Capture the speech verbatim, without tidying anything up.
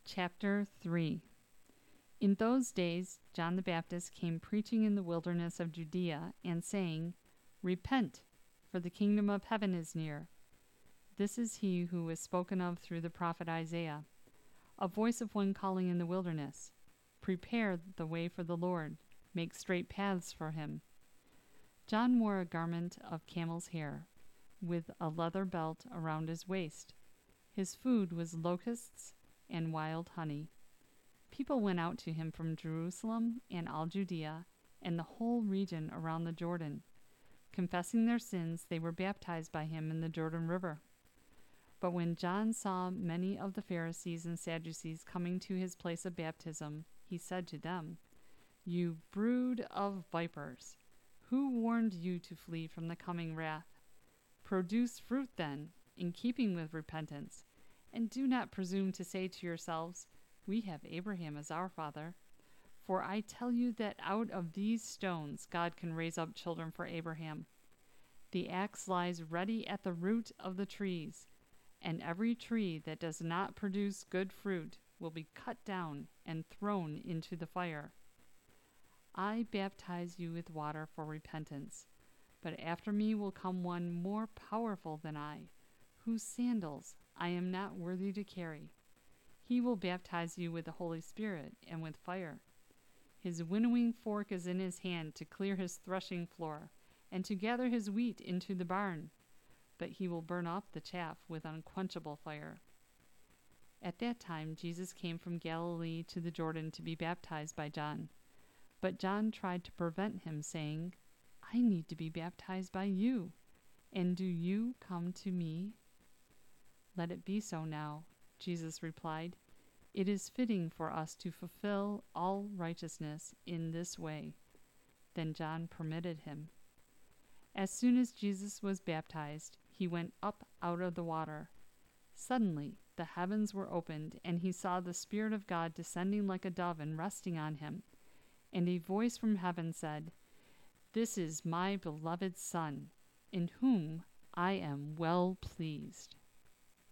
Chapter three. In those days John the Baptist came preaching in the wilderness of Judea, and saying, Repent, for the kingdom of heaven is near. This is he who was spoken of through the prophet Isaiah, a voice of one calling in the wilderness, Prepare the way for the Lord, make straight paths for him. John wore a garment of camel's hair, with a leather belt around his waist. His food was locusts and wild honey. People went out to him from Jerusalem and all Judea and the whole region around the Jordan. Confessing their sins, they were baptized by him in the Jordan River. But when John saw many of the Pharisees and Sadducees coming to his place of baptism, he said to them, You brood of vipers, who warned you to flee from the coming wrath? Produce fruit, then, in keeping with repentance, and do not presume to say to yourselves, We have Abraham as our father. For I tell you that out of these stones God can raise up children for Abraham. The axe lies ready at the root of the trees, and every tree that does not produce good fruit will be cut down and thrown into the fire. I baptize you with water for repentance, but after me will come one more powerful than I, whose sandals I am not worthy to carry. He will baptize you with the Holy Spirit and with fire. His winnowing fork is in his hand to clear his threshing floor, and to gather his wheat into the barn, but he will burn up the chaff with unquenchable fire. At that time Jesus came from Galilee to the Jordan to be baptized by John. But John tried to prevent him, saying, I need to be baptized by you, and do you come to me? Let it be so now, Jesus replied. It is fitting for us to fulfill all righteousness in this way. Then John permitted him. As soon as Jesus was baptized, he went up out of the water. Suddenly the heavens were opened, and he saw the Spirit of God descending like a dove and resting on him. And a voice from heaven said, This is my beloved Son, in whom I am well pleased.